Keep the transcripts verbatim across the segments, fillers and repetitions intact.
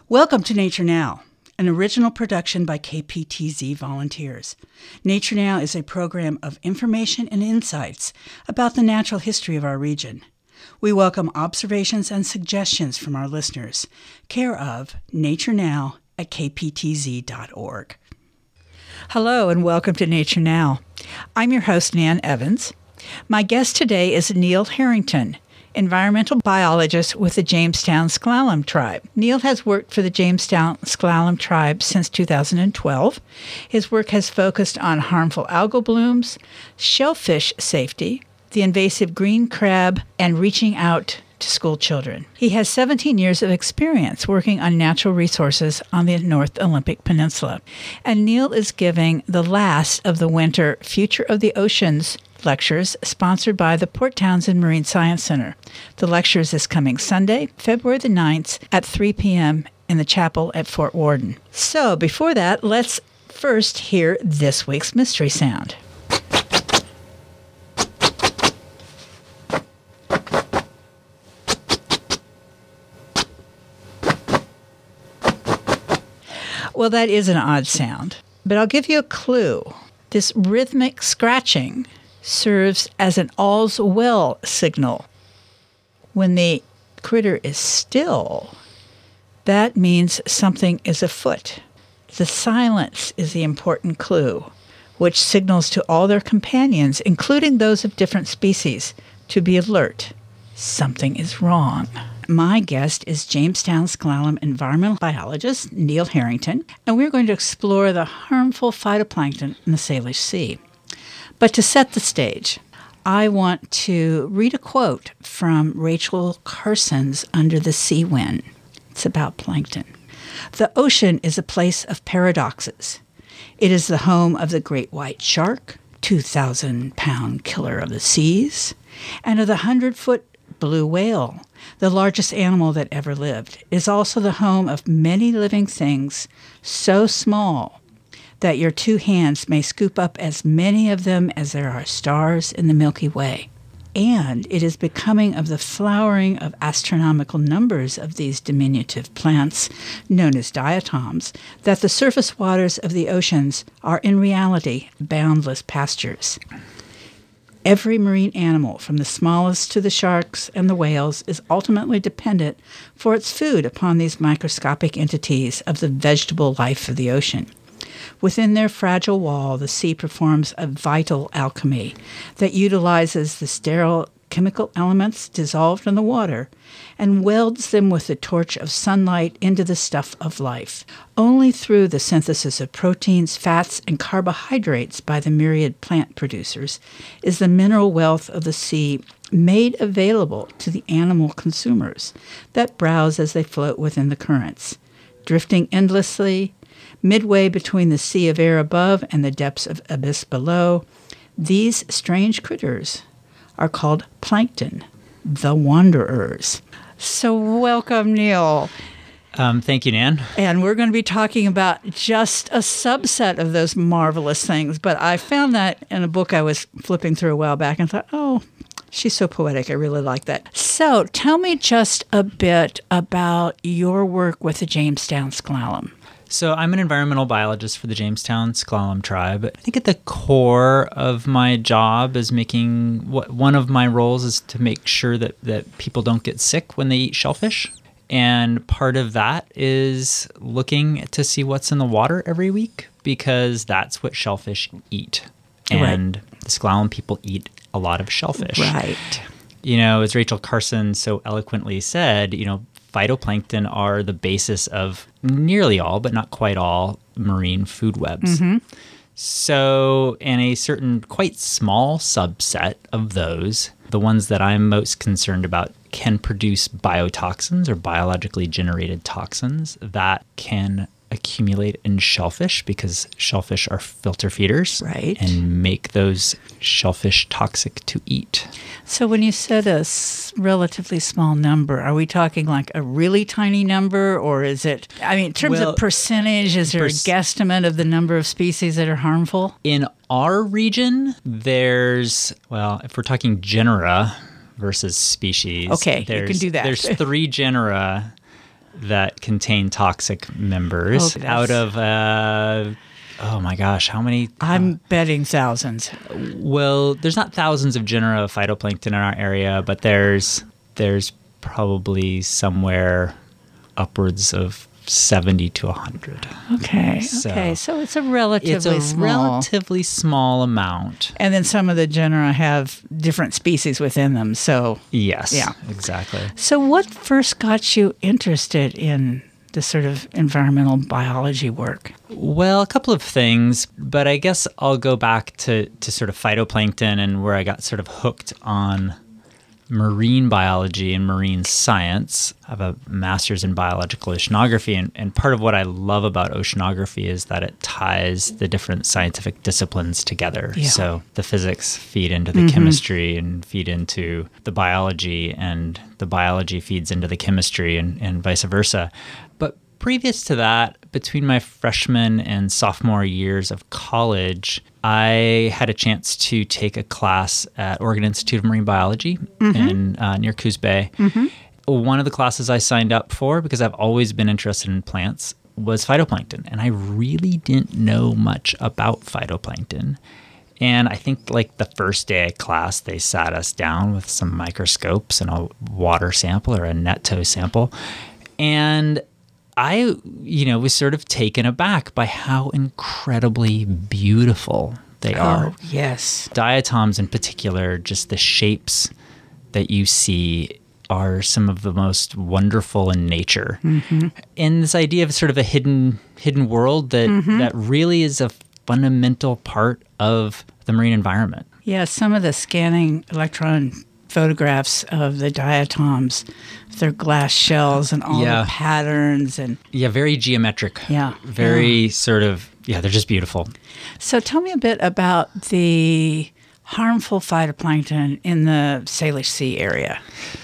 Welcome to Nature Now, an original production by K P T Z volunteers. Nature Now is a program of information and insights about the natural history of our region. We welcome observations and suggestions from our listeners. Care of Nature Now at k p t z dot org. Hello and welcome to Nature Now. I'm your host, Nan Evans. My guest today is Neil Harrington, environmental biologist with the Jamestown S'Klallam Tribe. Neil has worked for the Jamestown S'Klallam Tribe since two thousand twelve. His work has focused on harmful algal blooms, shellfish safety, the invasive green crab, and reaching out to school children. He has seventeen years of experience working on natural resources on the North Olympic Peninsula. And Neil is giving the last of the winter Future of the Oceans lectures sponsored by the Port Townsend Marine Science Center. The lectures is coming Sunday, February the ninth at three p.m. in the chapel at Fort Worden. So before that, let's first hear this week's mystery sound. Well, that is an odd sound, but I'll give you a clue. This rhythmic scratching serves as an all's well signal. When the critter is still, that means something is afoot. The silence is the important clue, which signals to all their companions, including those of different species, to be alert. Something is wrong. My guest is Jamestown S'Klallam environmental biologist Neil Harrington, and we're going to explore the harmful phytoplankton in the Salish Sea. But to set the stage, I want to read a quote from Rachel Carson's Under the Sea Wind. It's about plankton. The ocean is a place of paradoxes. It is the home of the great white shark, two thousand pound killer of the seas, and of the hundred-foot blue whale, the largest animal that ever lived. It is also the home of many living things so small that your two hands may scoop up as many of them as there are stars in the Milky Way. And it is becoming of the flowering of astronomical numbers of these diminutive plants, known as diatoms, that the surface waters of the oceans are in reality boundless pastures. Every marine animal, from the smallest to the sharks and the whales, is ultimately dependent for its food upon these microscopic entities of the vegetable life of the ocean. Within their fragile wall, the sea performs a vital alchemy that utilizes the sterile chemical elements dissolved in the water and welds them with the torch of sunlight into the stuff of life. Only through the synthesis of proteins, fats, and carbohydrates by the myriad plant producers is the mineral wealth of the sea made available to the animal consumers that browse as they float within the currents, drifting endlessly midway between the sea of air above and the depths of abyss below. These strange critters are called plankton, the wanderers. So welcome, Neil. Um, thank you, Nan. And we're going to be talking about just a subset of those marvelous things. But I found that in a book I was flipping through a while back and thought, oh, she's so poetic. I really like that. So tell me just a bit about your work with the Jamestown S'Klallam. So I'm an environmental biologist for the Jamestown S'Klallam Tribe. I think at the core of my job is making, what one of my roles is to make sure that, that people don't get sick when they eat shellfish. And part of that is looking to see what's in the water every week, because that's what shellfish eat. And right. The S'Klallam people eat a lot of shellfish. Right. You know, as Rachel Carson so eloquently said, you know, phytoplankton are the basis of nearly all, but not quite all, marine food webs. Mm-hmm. So, and a certain quite small subset of those, the ones that I'm most concerned about, can produce biotoxins or biologically generated toxins that can accumulate in shellfish, because shellfish are filter feeders, right, and make those shellfish toxic to eat. So when you said a s- relatively small number, are we talking like a really tiny number, or is it, I mean, in terms well, of percentage, is there pers- a guesstimate of the number of species that are harmful? In our region, there's, well, if we're talking genera versus species, okay, you can do that. There's three genera that contain toxic members Oh, out that's- of, uh, oh my gosh, how many? I'm betting thousands. Well, there's not thousands of genera of phytoplankton in our area, but there's there's probably somewhere upwards of seventy to one hundred. Okay. So- okay. So it's a relatively It's a small. relatively small amount. and then some of the genera have different species within them. So, Yes, Yeah. exactly. so what first got you interested in this sort of environmental biology work? Well, a couple of things, but I guess I'll go back to, to sort of phytoplankton and where I got sort of hooked on marine biology and marine science. I have a master's in biological oceanography, and, and part of what I love about oceanography is that it ties the different scientific disciplines together. Yeah. So the physics feed into the chemistry and feed into the biology, and the biology feeds into the chemistry, and, and vice versa. But previous to that, between my freshman and sophomore years of college, I had a chance to take a class at Oregon Institute of Marine Biology in uh, near Coos Bay. One of the classes I signed up for, because I've always been interested in plants, was phytoplankton. And I really didn't know much about phytoplankton. And I think like the first day of class, they sat us down with some microscopes and a water sample or a net tow sample. And I, you know, was sort of taken aback by how incredibly beautiful they are. Oh, yes. Diatoms in particular, just the shapes that you see are some of the most wonderful in nature. And this idea of sort of a hidden hidden world that, that really is a fundamental part of the marine environment. Yeah, some of the scanning electron photographs of the diatoms, their glass shells and all Yeah. the patterns. And Yeah, very geometric. Yeah, Very sort of, yeah, they're just beautiful. so tell me a bit about the harmful phytoplankton in the Salish Sea area.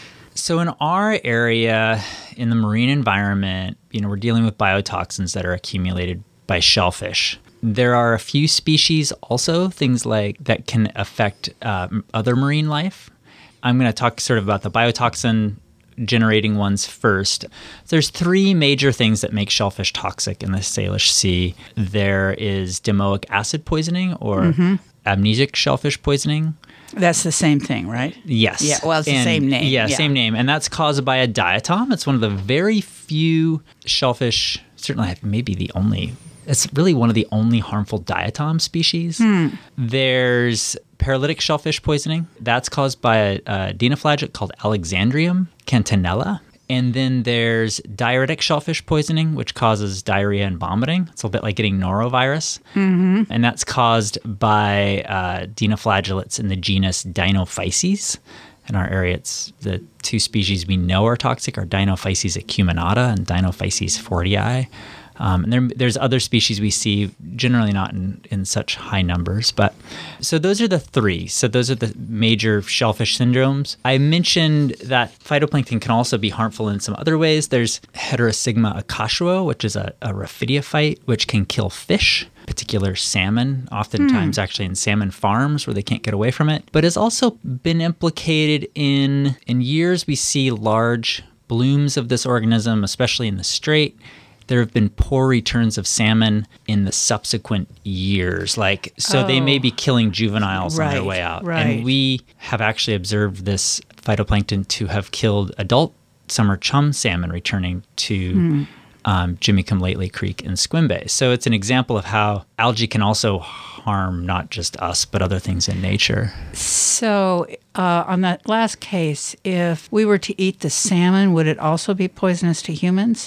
So in our area, in the marine environment, you know, we're dealing with biotoxins that are accumulated by shellfish. There are a few species also, things like that can affect um, other marine life. I'm going to talk sort of about the biotoxin generating ones first. There's three major things that make shellfish toxic in the Salish Sea. There is dimoic acid poisoning or amnesic shellfish poisoning. That's the same thing, right? Yes. Yeah, well, it's the And- same name. Yeah, Yeah. same name. And that's caused by a diatom. It's one of the very few shellfish, certainly maybe the only, it's really one of the only harmful diatom species. Hmm. There's paralytic shellfish poisoning. That's caused by a, a dinoflagellate called Alexandrium cantonella. And then there's diuretic shellfish poisoning, which causes diarrhea and vomiting. It's a little bit like getting norovirus. Mm-hmm. And that's caused by uh, dinoflagellates in the genus Dinophyces. In our area, it's the two species we know are toxic are Dinophyces acuminata and Dinophyces fortii. Um, and there, there's other species we see, generally not in, in such high numbers. But so those are the three. So those are the major shellfish syndromes. I mentioned that phytoplankton can also be harmful in some other ways. There's Heterosigma acashua, which is a, a raphidiophyte, which can kill fish, particular salmon, oftentimes actually in salmon farms where they can't get away from it. But has also been implicated in, in years we see large blooms of this organism, especially in the Strait. There have been poor returns of salmon in the subsequent years. Like, so they may Oh. be killing juveniles on their Right, way out. right. And we have actually observed this phytoplankton to have killed adult summer chum salmon returning to Hmm. um, Jimmy-Come-Lately Creek in Squim Bay. So it's an example of how algae can also harm not just us, but other things in nature. So, uh, on that last case, if we were to eat the salmon, would it also be poisonous to humans?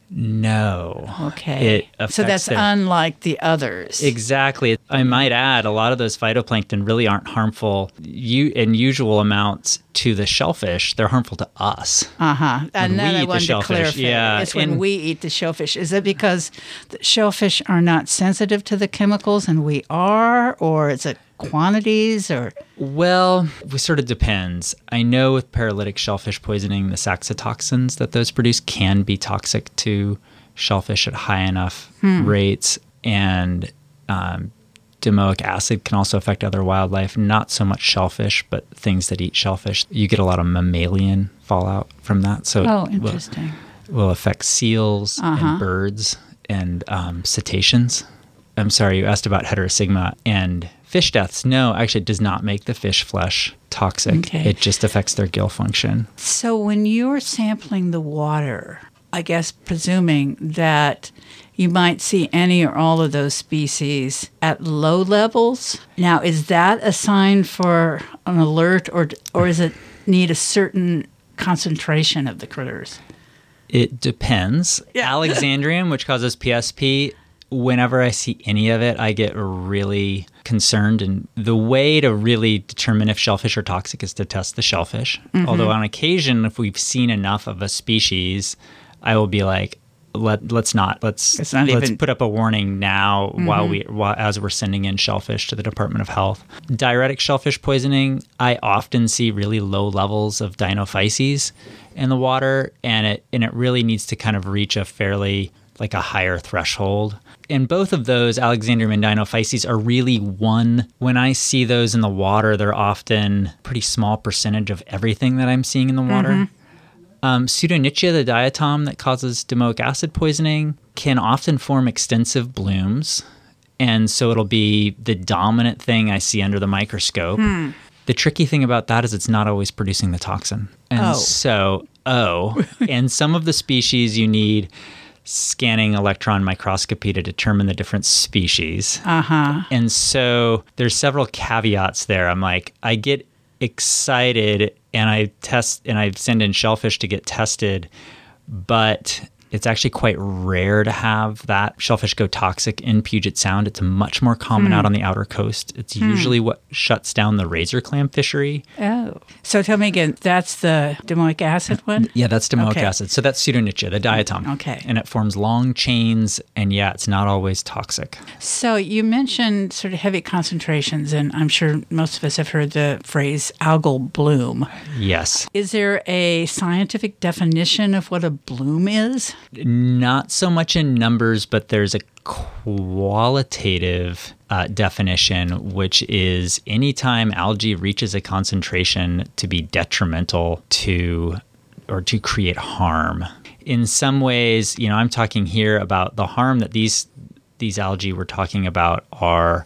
No. Okay. It affects so that's their- unlike the others. Exactly. I might add, a lot of those phytoplankton really aren't harmful u- in usual amounts to the shellfish. They're harmful to us. Uh-huh. And we that I eat the wanted to shellfish, clarify. yeah, It's when and- we eat the shellfish. Is it because the shellfish are not sensitive to the chemicals and we are? Or is it quantities? Or Well, it sort of depends. I know with paralytic shellfish poisoning, the saxitoxins that those produce can be toxic to shellfish at high enough rates. And um, dimoic acid can also affect other wildlife, not so much shellfish, but things that eat shellfish. You get a lot of mammalian fallout from that. So Oh, well, interesting. will affect seals Uh-huh. and birds and um, cetaceans. I'm sorry, you asked about heterosigma and fish deaths. No, actually, it does not make the fish flesh toxic. Okay. It just affects their gill function. So when you're sampling the water, I guess presuming that you might see any or all of those species at low levels. Now, is that a sign for an alert, or or does it need a certain concentration of the critters? It depends. Yeah. Alexandrium, which causes P S P, whenever I see any of it, I get really concerned. And the way to really determine if shellfish are toxic is to test the shellfish. Mm-hmm. Although on occasion, if we've seen enough of a species, I will be like, Let let's not let's It's not let's even- put up a warning now Mm-hmm. while we while as we're sending in shellfish to the Department of Health. Diuretic shellfish poisoning, I often see really low levels of dinophyces in the water, and it and it really needs to kind of reach a fairly like a higher threshold. And both of those, Alexandrium and dinophyces, are really one. When I see those in the water, they're often a pretty small percentage of everything that I'm seeing in the water. Mm-hmm. Um, Pseudonychia, the diatom that causes domoic acid poisoning, can often form extensive blooms. And so it'll be the dominant thing I see under the microscope. Hmm. The tricky thing about that is it's not always producing the toxin. And Oh. so, oh, and some of the species you need scanning electron microscopy to determine the different species. Uh-huh. And so there's several caveats there. I'm like, I get excited and I test and I send in shellfish to get tested, but it's actually quite rare to have that shellfish go toxic in Puget Sound. It's much more common out on the outer coast. It's usually what shuts down the razor clam fishery. Oh. So tell me again, that's the domoic acid one? Yeah, that's domoic Okay. acid. So that's Pseudonychia, the diatom. Okay. And it forms long chains, and yeah, it's not always toxic. So you mentioned sort of heavy concentrations, and I'm sure most of us have heard the phrase algal bloom. Yes. Is there a scientific definition of what a bloom is? Not so much in numbers, but there's a qualitative uh, definition, which is anytime algae reaches a concentration to be detrimental to or to create harm. In some ways, you know, I'm talking here about the harm that these these algae we're talking about are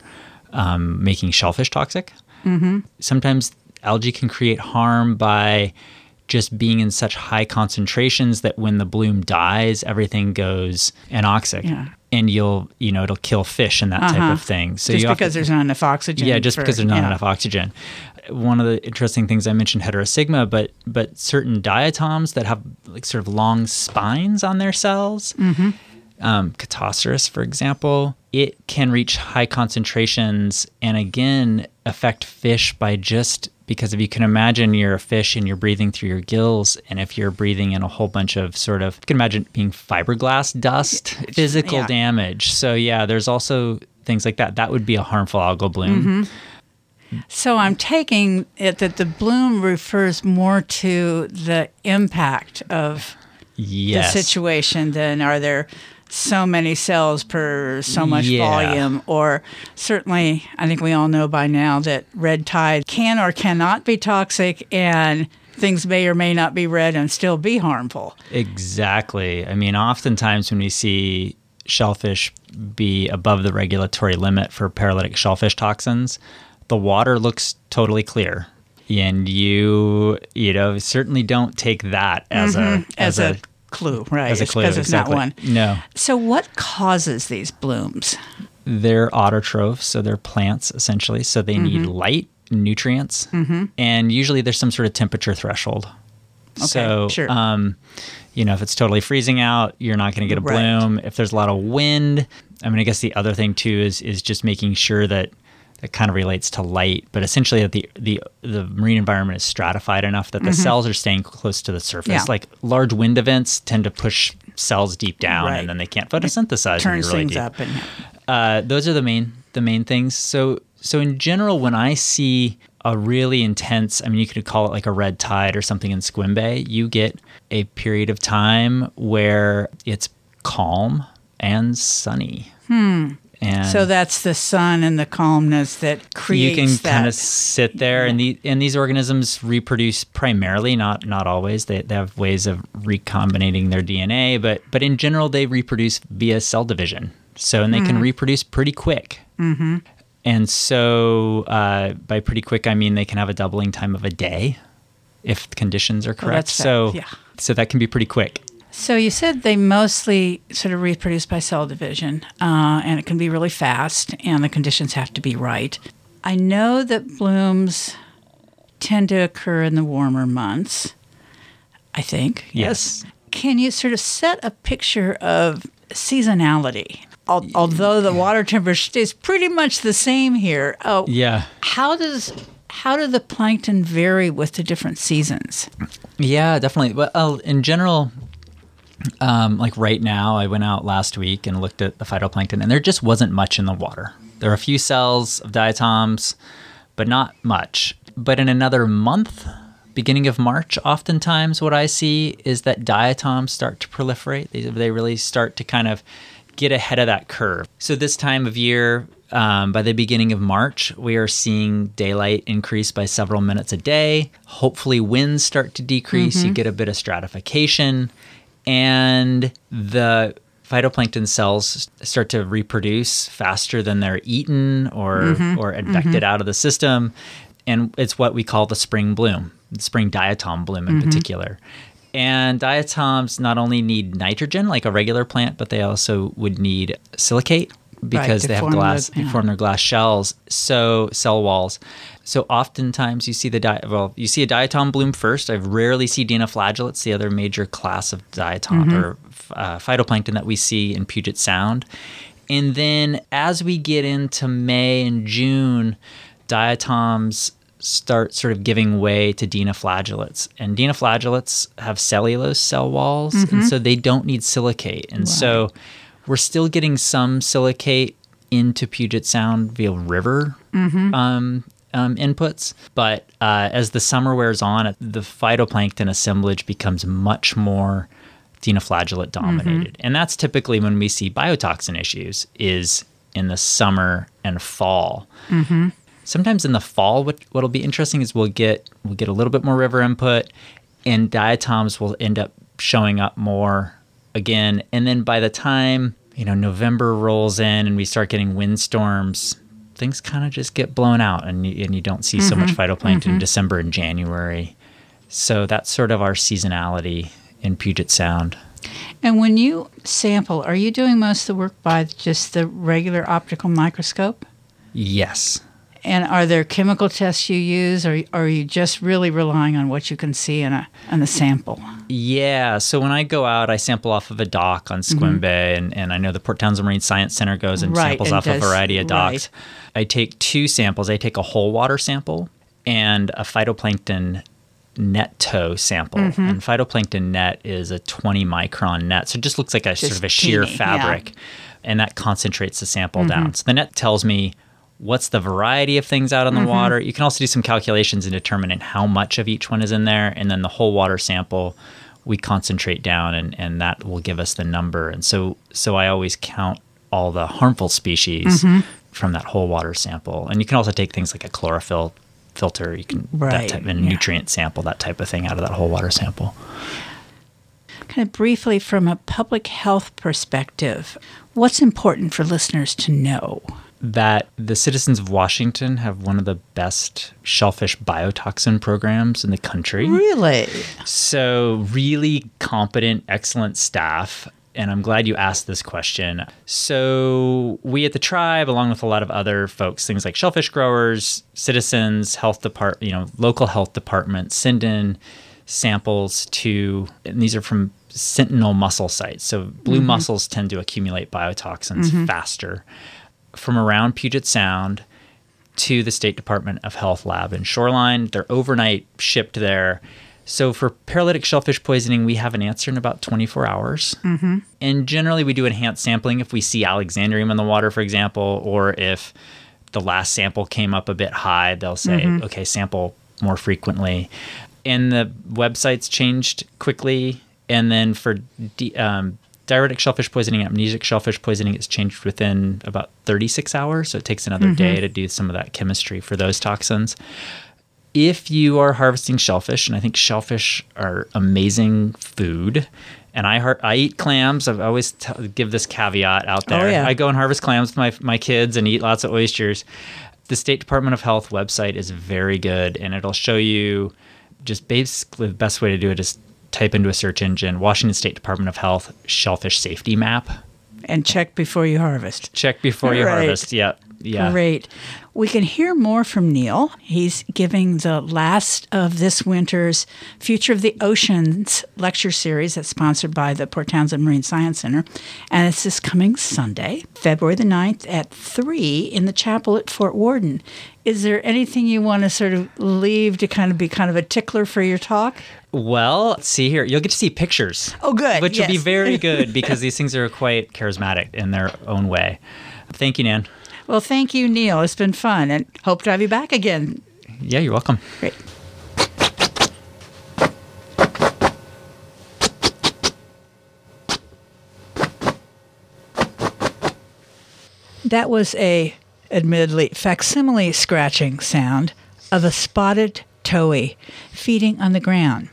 um, making shellfish toxic. Mm-hmm. Sometimes algae can create harm by just being in such high concentrations that when the bloom dies, everything goes anoxic. Yeah. And you'll, you know, it'll kill fish and that Uh-huh. type of thing. So Just you because often, there's not enough oxygen. yeah, just for- because there's not yeah. enough oxygen. One of the interesting things I mentioned heterosigma, but but certain diatoms that have like sort of long spines on their cells, Mm-hmm. um, Cattoceras, for example, it can reach high concentrations and again affect fish by just because if you can imagine you're a fish and you're breathing through your gills, and if you're breathing in a whole bunch of sort of, you can imagine being fiberglass dust, physical yeah. damage. So yeah, there's also things like that. That would be a harmful algal bloom. Mm-hmm. So I'm taking it that the bloom refers more to the impact of Yes. the situation than are there so many cells per so much Yeah. volume, or certainly I think we all know by now that red tide can or cannot be toxic, and things may or may not be red and still be harmful. Exactly. I mean, oftentimes when we see shellfish be above the regulatory limit for paralytic shellfish toxins, the water looks totally clear. And you, you know, certainly don't take that as a as, as, a, a, clue, right? as a It's clue. because it's exactly. not one. No, So what causes these blooms? they're autotrophs, so they're plants essentially. So they need light, nutrients, and usually there's some sort of temperature threshold. so, sure. um, you know, if it's totally freezing out, you're not going to get a Right. bloom. If there's a lot of wind, I mean, I guess the other thing too is is just making sure that it kind of relates to light, but essentially that the the the marine environment is stratified enough that the cells are staying close to the surface. Yeah. Like large wind events tend to push cells deep down, Right. and then they can't photosynthesize. when Turns you're really things deep. up. And Uh, those are the main the main things. So so in general, when I see a really intense, I mean, you could call it like a red tide or something in Squim Bay, you get a period of time where it's calm and sunny. And so that's the sun and the calmness that creates you can that. kind of sit there, and the and these organisms reproduce primarily, not not always. They, they have ways of recombinating their D N A, but but in general, they reproduce via cell division. So and they mm-hmm. can reproduce pretty quick. Mm-hmm. And so uh, by pretty quick, I mean they can have a doubling time of a day if the conditions are correct. Well, so yeah. so that can be pretty quick. So you said they mostly sort of reproduce by cell division, uh, and it can be really fast, and the conditions have to be right. I know that blooms tend to occur in the warmer months, I think. Yes. Can you sort of set a picture of seasonality? Al- although the water temperature stays pretty much the same here. Oh, yeah. How does how do the plankton vary with the different seasons? Yeah, definitely. Well, uh, in general. Um, like right now, I went out last week and looked at the phytoplankton, and there just wasn't much in the water. There are a few cells of diatoms, but not much. But in another month, beginning of March, oftentimes what I see is that diatoms start to proliferate. They, they really start to kind of get ahead of that curve. So this time of year, um, by the beginning of March, we are seeing daylight increase by several minutes a day. Hopefully winds start to decrease. Mm-hmm. You get a bit of stratification. And the phytoplankton cells start to reproduce faster than they're eaten or mm-hmm. or ejected mm-hmm. out of the system. And it's what we call the spring bloom, the spring diatom bloom in mm-hmm. particular. And diatoms not only need nitrogen like a regular plant, but they also would need silicate because right, they have glass, the, yeah. they form their glass shells, so cell walls. So oftentimes you see the di- well, you see a diatom bloom first. I rarely see dinoflagellates, the other major class of diatom mm-hmm. or uh, phytoplankton that we see in Puget Sound. And then as we get into May and June, diatoms start sort of giving way to dinoflagellates. And dinoflagellates have cellulose cell walls, mm-hmm. and so they don't need silicate. And right. so we're still getting some silicate into Puget Sound via river mm-hmm. um, um, inputs. But uh, as the summer wears on, the phytoplankton assemblage becomes much more dinoflagellate dominated. Mm-hmm. And that's typically when we see biotoxin issues, is in the summer and fall. Mm-hmm. Sometimes in the fall, what what'll be interesting is we'll get we'll get a little bit more river input, and diatoms will end up showing up more again. And then by the time, you know, November rolls in and we start getting windstorms, things kind of just get blown out, and you, and you don't see mm-hmm. so much phytoplankton mm-hmm. in December and January. So that's sort of our seasonality in Puget Sound. And when you sample, are you doing most of the work by just the regular optical microscope? Yes. And are there chemical tests you use, or are you just really relying on what you can see in a in a sample? Yeah. So when I go out, I sample off of a dock on Sequim mm-hmm. Bay, and, and I know the Port Townsend Marine Science Center goes and right, samples and off does, a variety of docks. Right. I take two samples. I take a whole water sample and a phytoplankton net toe sample. Mm-hmm. And phytoplankton net is a twenty micron net. So it just looks like a just sort of a sheer teeny, fabric. Yeah. And that concentrates the sample mm-hmm. down. So the net tells me what's the variety of things out in the mm-hmm. water. You can also do some calculations and determine how much of each one is in there. And then the whole water sample, we concentrate down, and, and that will give us the number. And so so I always count all the harmful species mm-hmm. from that whole water sample. And you can also take things like a chlorophyll filter, you can right. that type of yeah. nutrient sample, that type of thing out of that whole water sample. Kind of briefly, from a public health perspective, what's important for listeners to know? That the citizens of Washington have one of the best shellfish biotoxin programs in the country. Really? So really competent, excellent staff. And I'm glad you asked this question. So we at the tribe, along with a lot of other folks, things like shellfish growers, citizens, health department, you know, local health departments, send in samples to, and these are from sentinel mussel sites. So blue mm-hmm. mussels tend to accumulate biotoxins mm-hmm. faster, from around Puget Sound to the State Department of Health lab in Shoreline. They're overnight shipped there. So for paralytic shellfish poisoning, we have an answer in about twenty-four hours. Mm-hmm. And generally we do enhanced sampling if we see Alexandrium in the water, for example, or if the last sample came up a bit high, they'll say, mm-hmm. okay, sample more frequently. And the website's changed quickly. And then for D, um, diuretic shellfish poisoning and amnesic shellfish poisoning is changed within about thirty-six hours. So it takes another mm-hmm. day to do some of that chemistry for those toxins. If you are harvesting shellfish, and I think shellfish are amazing food, and I har- I eat clams. I always t- give this caveat out there. Oh, yeah. I go and harvest clams with my my kids and eat lots of oysters. The State Department of Health website is very good, and it'll show you just basically the best way to do it is type into a search engine, Washington State Department of Health shellfish safety map. And check before you harvest. Check before you right. harvest. Yeah. Yeah. Great. We can hear more from Neil. He's giving the last of this winter's Future of the Oceans lecture series that's sponsored by the Port Townsend Marine Science Center. And it's this coming Sunday, February the ninth at three in the chapel at Fort Worden. Is there anything you want to sort of leave to kind of be kind of a tickler for your talk? Well, let's see here. You'll get to see pictures. Oh, good. Which yes. will be very good because these things are quite charismatic in their own way. Thank you, Nan. Well, thank you, Neil. It's been fun, and hope to have you back again. Yeah, you're welcome. Great. That was a, admittedly, facsimile scratching sound of a spotted towhee feeding on the ground.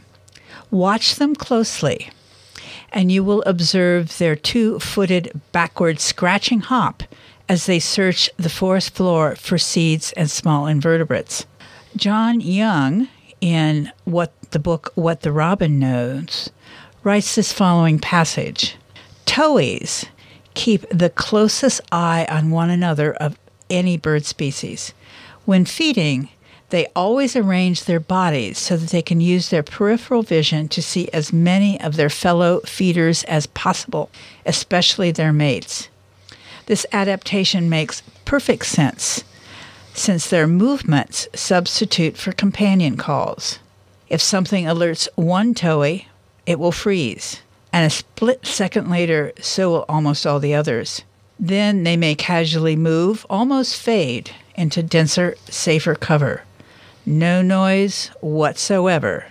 Watch them closely, and you will observe their two-footed backward scratching hop as they search the forest floor for seeds and small invertebrates. John Young, in what the book What the Robin Knows, writes this following passage. Towhees keep the closest eye on one another of any bird species. When feeding, they always arrange their bodies so that they can use their peripheral vision to see as many of their fellow feeders as possible, especially their mates. This adaptation makes perfect sense, since their movements substitute for companion calls. If something alerts one towhee, it will freeze, and a split second later, so will almost all the others. Then they may casually move, almost fade, into denser, safer cover. No noise whatsoever.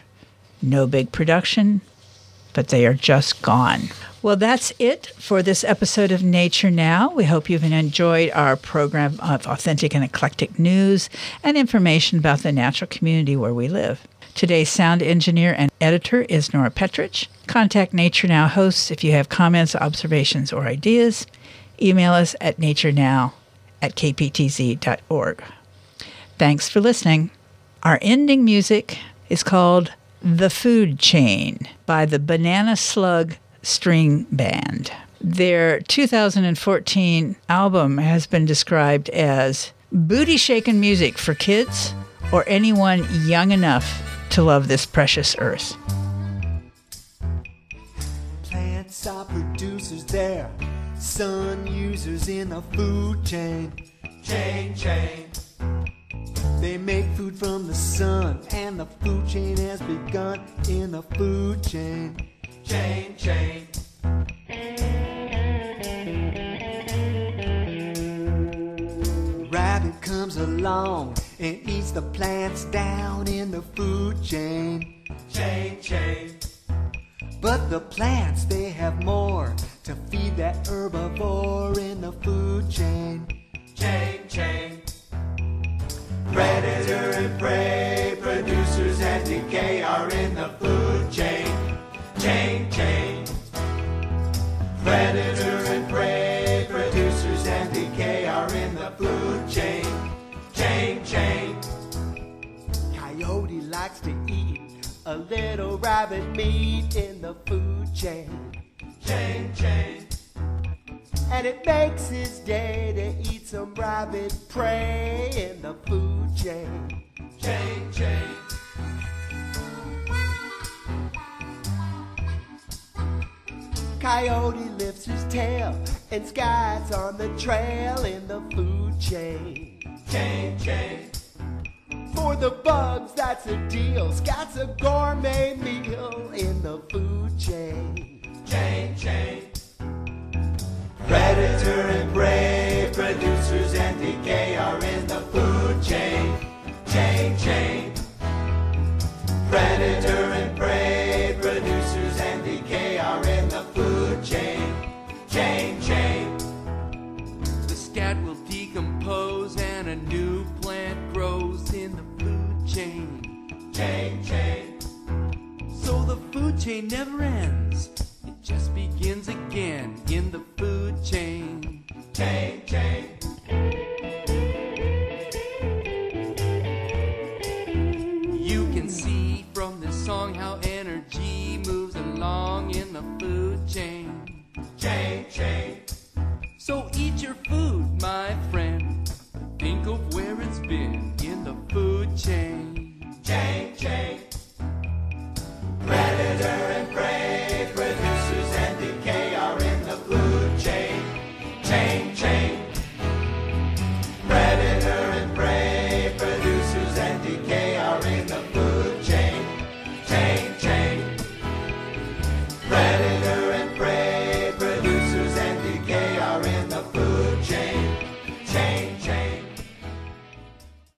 No big production, but they are just gone. Well, that's it for this episode of Nature Now. We hope you've enjoyed our program of authentic and eclectic news and information about the natural community where we live. Today's sound engineer and editor is Nora Petrich. Contact Nature Now hosts if you have comments, observations, or ideas. Email us at naturenow at k p t z dot org. Thanks for listening. Our ending music is called The Food Chain by the Banana Slug String Band. Their two thousand fourteen album has been described as booty-shaking music for kids or anyone young enough to love this precious earth. Plants are producers there, sun users in the food chain. Chain, chain. They make food from the sun, and the food chain has begun in the food chain. Chain, chain. Rabbit comes along and eats the plants down in the food chain. Chain, chain. But the plants, they have more to feed that herbivore in the food chain. Chain, chain. Predator and prey, producers and decay are in the food chain. Chain, chain. Predator and prey, producers and decay are in the food chain. Chain, chain. Coyote likes to eat a little rabbit meat in the food chain. Chain, chain. And it makes his day to eat some rabbit prey in the food chain. Chain, chain. Coyote lifts his tail and skies on the trail in the food chain. Chain, chain. For the bugs, that's a deal. Scott's a gourmet meal in the food chain. Chain, chain. Predator and prey, producers and decay are in the food chain. Chain, chain. Predator and prey, producers and decay are in the food chain. in the food chain. Chain, chain. So the food chain never ends. It just begins again in the food chain. Chain, chain. You can see from this song how energy moves along in the food chain. Chain, chain. So eat your food, my friend. Think of where it's been in the food chain. Chain, chain.